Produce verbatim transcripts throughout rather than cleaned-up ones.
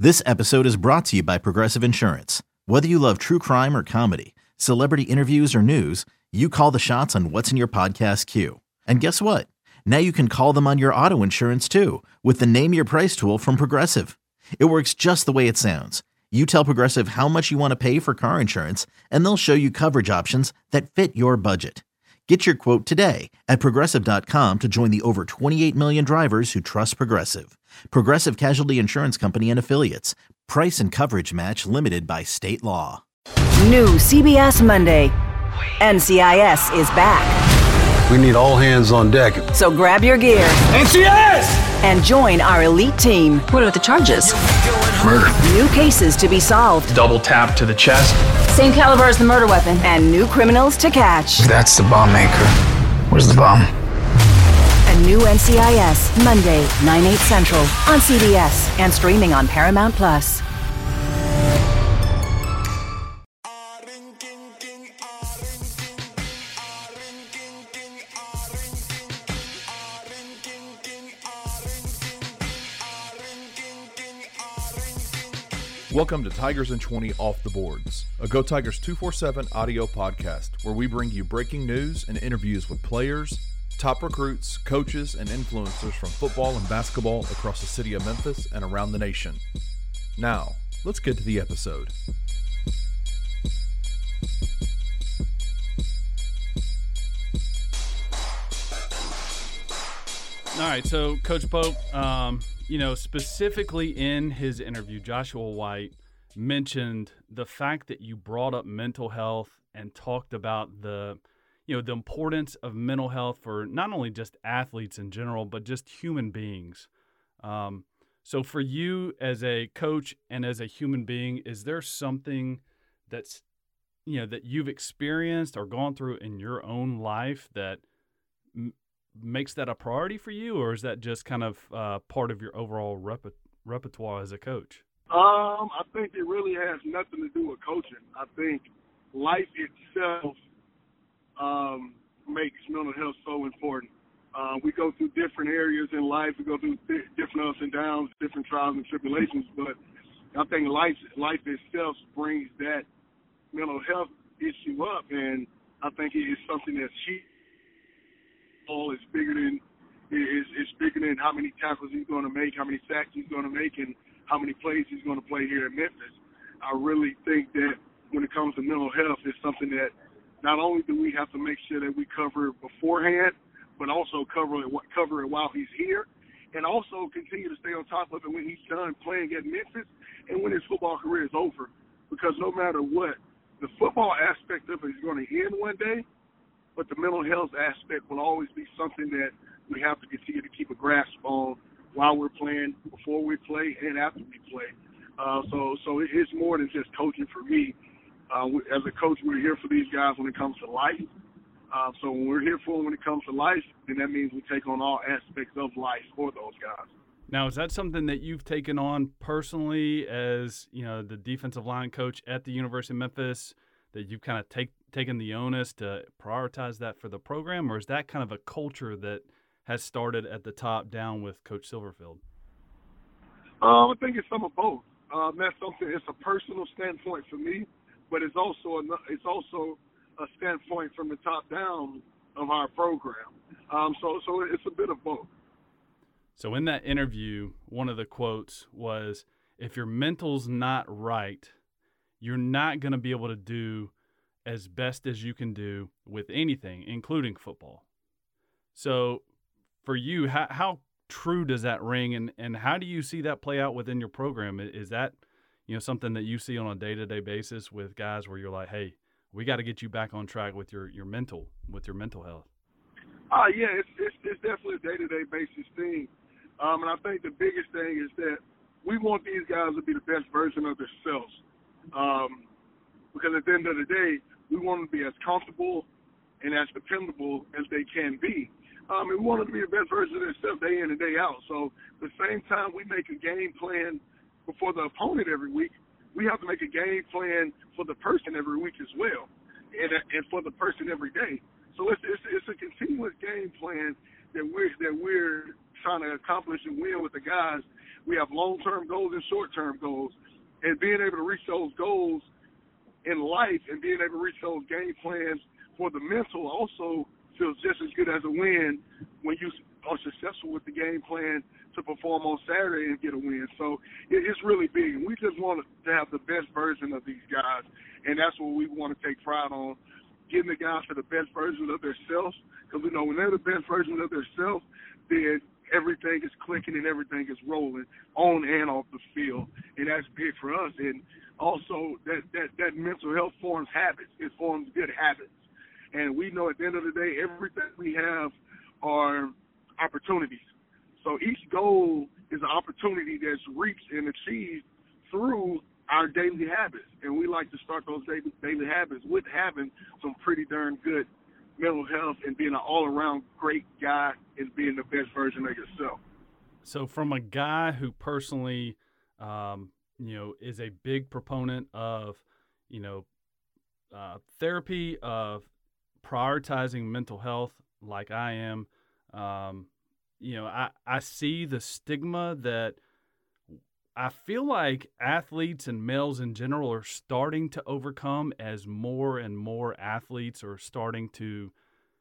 This episode is brought to you by Progressive Insurance. Whether you love true crime or comedy, celebrity interviews or news, you call the shots on what's in your podcast queue. And guess what? Now you can call them on your auto insurance too with the Name Your Price tool from Progressive. It works just the way it sounds. You tell Progressive how much you want to pay for car insurance, and they'll show you coverage options that fit your budget. Get your quote today at Progressive dot com to join the over twenty-eight million drivers who trust Progressive. Progressive Casualty Insurance Company and Affiliates. Price and coverage match limited by state law. New C B S Monday. N C I S is back. We need all hands on deck. So grab your gear. N C I S! And join our elite team. What are the charges? Murder. New cases to be solved. Double tap to the chest. Same caliber as the murder weapon. And new criminals to catch. That's the bomb maker. Where's the bomb? A new N C I S, Monday, nine, eight Central, on C B S and streaming on Paramount Plus. Welcome to Tigers in twenty Off the Boards, a Go Tigers two forty-seven audio podcast where we bring you breaking news and interviews with players, top recruits, coaches, and influencers from football and basketball across the city of Memphis and around the nation. Now, let's get to the episode. All right, so Coach Pope, um, you know, specifically in his interview, Joshua White mentioned the fact that you brought up mental health and talked about the, you know, the importance of mental health for not only just athletes in general, but just human beings. Um, so for you as a coach and as a human being, is there something that's, you know, that you've experienced or gone through in your own life that m- makes that a priority for you, or is that just kind of uh, part of your overall rep- repertoire as a coach? Um, I think it really has nothing to do with coaching. I think life itself um, makes mental health so important. Uh, we go through different areas in life. We go through th- different ups and downs, different trials and tribulations. But I think life life itself brings that mental health issue up, and I think it is something that's huge. All is bigger than is is bigger than how many tackles he's going to make, how many sacks he's going to make, and how many plays he's going to play here in Memphis. I really think that when it comes to mental health, it's something that not only do we have to make sure that we cover it beforehand, but also cover it cover it while he's here, and also continue to stay on top of it when he's done playing at Memphis and when his football career is over. Because no matter what, the football aspect of it is going to end one day, but the mental health aspect will always be something that we have to continue to keep a grasp on while we're playing, before we play, and after we play. Uh, so so it's more than just coaching for me. Uh, as a coach, we're here for these guys when it comes to life. Uh, so when we're here for them when it comes to life, then that means we take on all aspects of life for those guys. Now, is that something that you've taken on personally as, you know, the defensive line coach at the University of Memphis, that you've kind of take, taken the onus to prioritize that for the program, or is that kind of a culture that has started at the top down with Coach Silverfield? Um, I think it's some of both. Um, that's something. It's a personal standpoint for me, but it's also a, it's also a standpoint from the top down of our program. Um, so so it's a bit of both. So in that interview, one of the quotes was, "If your mental's not right, you're not going to be able to do as best as you can do with anything, including football." So for you, how, how true does that ring, and, and how do you see that play out within your program? Is that, you know, something that you see on a day-to-day basis with guys where you're like, hey, we got to get you back on track with your, your mental, with your mental health? Uh, yeah, it's, it's, it's definitely a day-to-day basis thing. Um, and I think the biggest thing is that we want these guys to be the best version of themselves. Um, because at the end of the day, we want them to be as comfortable and as dependable as they can be. Um, and we want them to be the best version of themselves day in and day out. So at the same time we make a game plan before the opponent every week, we have to make a game plan for the person every week as well, and, and for the person every day. So it's, it's it's a continuous game plan that we're that we're trying to accomplish and win with the guys. We have long-term goals and short-term goals. And being able to reach those goals in life and being able to reach those game plans for the mental also feels just as good as a win when you are successful with the game plan to perform on Saturday and get a win. So it, it's really big. And we just want to have the best version of these guys, and that's what we want to take pride on, getting the guys to the best version of themselves, because we know when they're the best version of themselves, then everything is clicking and everything is rolling on and off the field, and that's big for us. And also that, that, that mental health forms habits. It forms good habits. And we know at the end of the day, everything we have are opportunities. So each goal is an opportunity that's reached and achieved through our daily habits. And we like to start those daily, daily habits with having some pretty darn good mental health and being an all-around great guy and being the best version of yourself. So from a guy who personally, um, you know, is a big proponent of, you know, uh, therapy, of prioritizing mental health like I am, um, you know, I, I see the stigma that I feel like athletes and males in general are starting to overcome as more and more athletes are starting to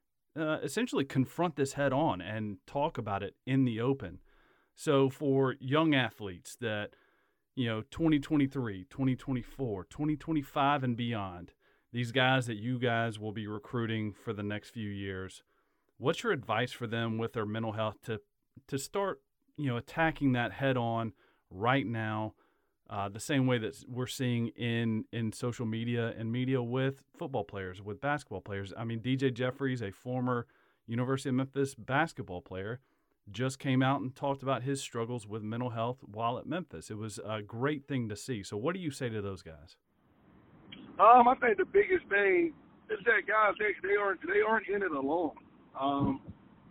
uh, essentially confront this head on and talk about it in the open. So for young athletes that, you know, twenty twenty-three, twenty twenty-four, twenty twenty-five and beyond, these guys that you guys will be recruiting for the next few years, what's your advice for them with their mental health to to start, you know, attacking that head on right now, uh, the same way that we're seeing in, in social media and media with football players, with basketball players? I mean, D J Jeffries, a former University of Memphis basketball player, just came out and talked about his struggles with mental health while at Memphis. It was a great thing to see. So what do you say to those guys? Um, I think the biggest thing is that guys, they, they aren't they aren't in it alone. Um,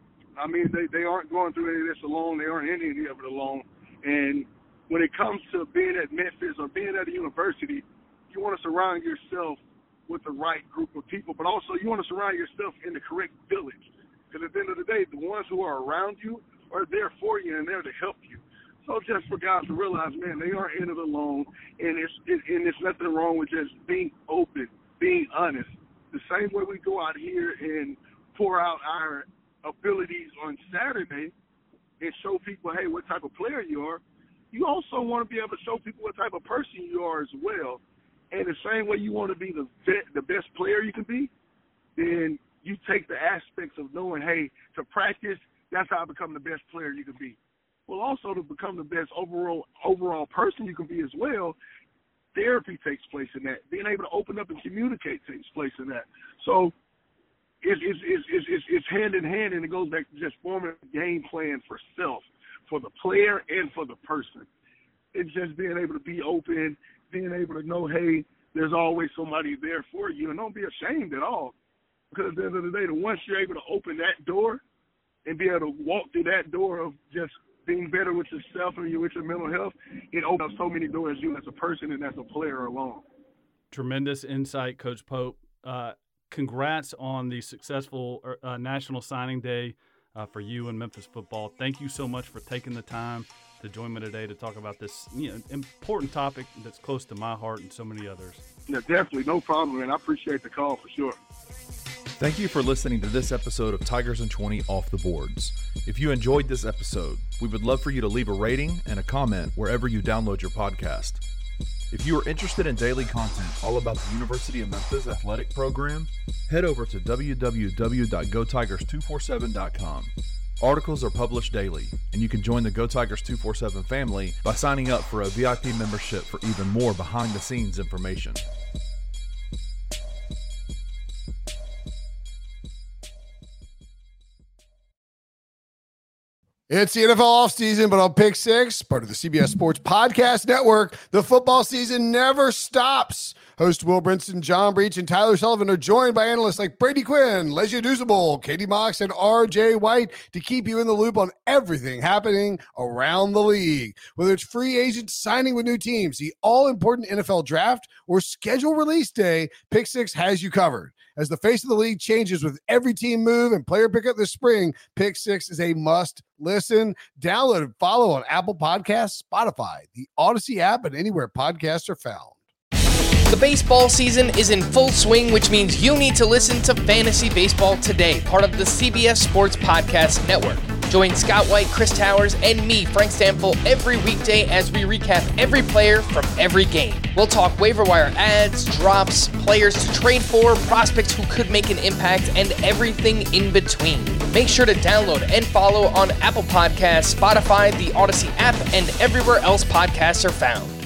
I mean, they, they aren't going through any of this alone. They aren't in any of it alone. And when it comes to being at Memphis or being at a university, you want to surround yourself with the right group of people, but also you want to surround yourself in the correct village. Because at the end of the day, the ones who are around you are there for you and there to help you. So just for guys to realize, man, they aren't in it alone, and it's it, and there's nothing wrong with just being open, being honest. The same way we go out here and pour out our abilities on Saturday and show people, hey, what type of player you are, you also want to be able to show people what type of person you are as well. And the same way you want to be the the best player you can be, then you take the aspects of knowing, hey, to practice, that's how I become the best player you can be. Well, also to become the best overall overall person you can be as well, therapy takes place in that. Being able to open up and communicate takes place in that. So it's, it's, it's, it's, it's hand in hand, and it goes back to just forming a game plan for self, for the player and for the person. It's just being able to be open, being able to know, hey, there's always somebody there for you, and don't be ashamed at all. Because at the end of the day, once you're able to open that door and be able to walk through that door of just being better with yourself and with your mental health, it opens up so many doors, you as a person and as a player alone. Tremendous insight, Coach Pope. Uh, congrats on the successful uh, National Signing Day uh, for you and Memphis football. Thank you so much for taking the time to join me today to talk about this, you know, important topic that's close to my heart and so many others. Yeah, definitely. No problem, man. I appreciate the call for sure. Thank you for listening to this episode of Tigers and twenty Off the Boards. If you enjoyed this episode, we would love for you to leave a rating and a comment wherever you download your podcast. If you are interested in daily content all about the University of Memphis athletic program, head over to w w w dot go tigers two four seven dot com. Articles are published daily, and you can join the Go Tigers two forty-seven family by signing up for a V I P membership for even more behind-the-scenes information. It's the N F L offseason, but on Pick Six, part of the C B S Sports Podcast Network, the football season never stops. Host Will Brinson, John Breach, and Tyler Sullivan are joined by analysts like Brady Quinn, Lesia Dusable, Katie Mox, and R J White to keep you in the loop on everything happening around the league. Whether it's free agents signing with new teams, the all-important N F L draft, or schedule release day, Pick Six has you covered. As the face of the league changes with every team move and player pickup this spring, Pick Six is a must listen. Download and follow on Apple Podcasts, Spotify, the Odyssey app, and anywhere podcasts are found. The baseball season is in full swing, which means you need to listen to Fantasy Baseball Today, part of the C B S Sports Podcast Network. Join Scott White, Chris Towers, and me, Frank Stample, every weekday as we recap every player from every game. We'll talk waiver wire ads, drops, players to trade for, prospects who could make an impact, and everything in between. Make sure to download and follow on Apple Podcasts, Spotify, the Odyssey app, and everywhere else podcasts are found.